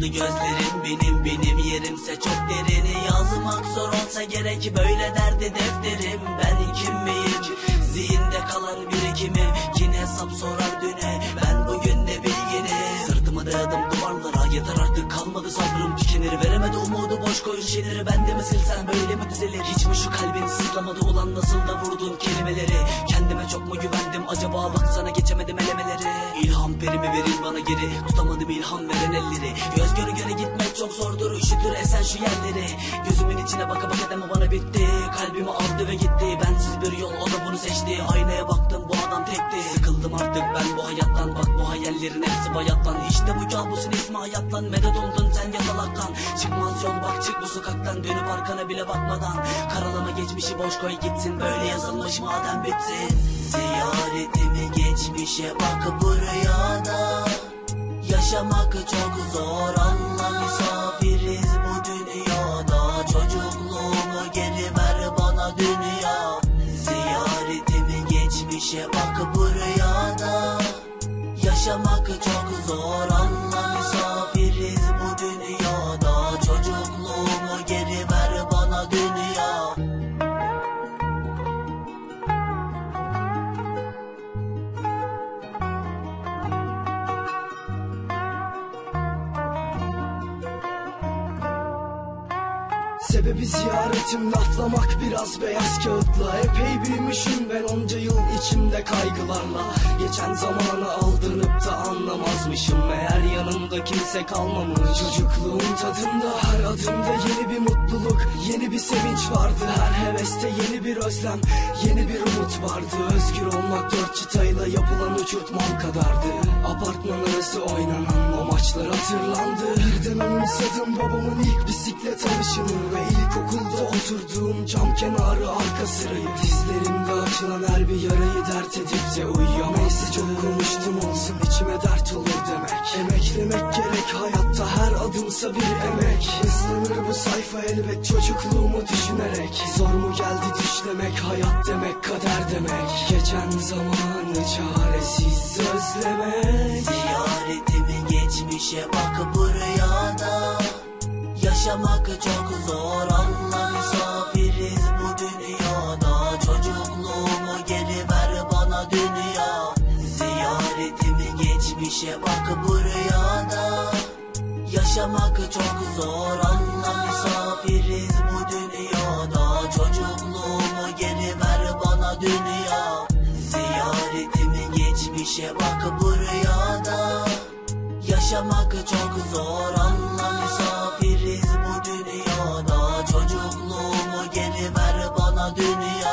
yaşardı gözlerim. Benim yerimse çok derini. Yazmak zor olsa gerek böyle derdi defterim. Ben kim miyim? Zihinde kalan birikimim. Kin hesap sorar düne. Ben bugün de bilgini. Sırtımı dayadım duvarlara. Yeter artık kalmadı sabrım tükenir. Veremedi umudu boş koyun şiiri. Ben de mi silsen böyle mi düzelir? Hiç mi şu kalbin sızlamadı ulan nasıl da vurdun kelimeleri? Kendime çok mu güvendim acaba baksana geçemedim elemeleri. İlham perimi verin bana geri. Tutamadım ilham veren elleri. Göz göre göre gitmek çok zordur. Üşütür esen şu yerleri. Gözümün içine baka baka deme bana bitti. Kalbimi aldı ve gitti. Bensiz bir yol o da bunu seçti. Aynaya baktım bu adam tekti. Sıkıldım artık ben bu hayattan. Bak bu hayallerin hepsi bayattan. İşte bu kabusun ismi hayattan. Medet oldun sen yatalaktan. Çıkmaz yol bak çık bu sokaktan. Dönüp arkana bile bakmadan. Karalama geçmişi boş koy gitsin. Böyle yazılmış madem bitsin. Ziyaretimi geçmişe bak bu rüyada. Yaşamak çok zor anla misafiriz bu dünyada. Çocukluğumu geri ver bana dünya. Ziyaretimi geçmişe bak bu rüyada. Yaşamak çok zor anla misafiriz bu dünyada. Çocukluğumu geri ver bana dünya. Sebebi ziyaretim laflamak biraz beyaz kağıtla. Epey büyümüşüm ben onca yıl içimde kaygılarla. Geçen zamanı aldırıp da anlamazmışım. Meğer yanımda kimse kalmamış. Çocukluğun tadında her adımda yeni bir mutluluk, yeni bir sevinç vardı. Her heveste yeni bir özlem, yeni bir umut vardı. Özgür olmak dört çıtayla yapılan uçurtmam kadardı. Apartman arası oynanan o maçlar hatırlandı. Birden anımsadım babamın ilk bisiklet alışını ve ilkokulda oturduğum cam kenarı arka sırayı. Dizlerimde açılan her bir yarayı dert edip de uyuyamam. Neyse çok konuştum olsun içime dert olur demek. Emeklemek gerek hayatta her adımsa bir emek. Hızlanır bu sayfa elbet çocukluğumu düşünerek. Zor mu geldi düşlemek hayat demek kader demek. Geçen zamanı çaresiz özlemek. Ziyaretimi geçmişe bak bu rüyada. Yaşamak çok zor anla misafiriz bu dünyada. Çocukluğumu geri ver bana dünya. Ziyaretimi geçmişe bak bu rüyada. Yaşamak çok zor anla misafiriz bu dünyada. Çocukluğumu geri ver bana dünya. Ziyaretimi geçmişe bak bu rüyada. Yaşamak çok zor anla misafiriz bu dünyada. Çocukluğumu geri ver bana dünya.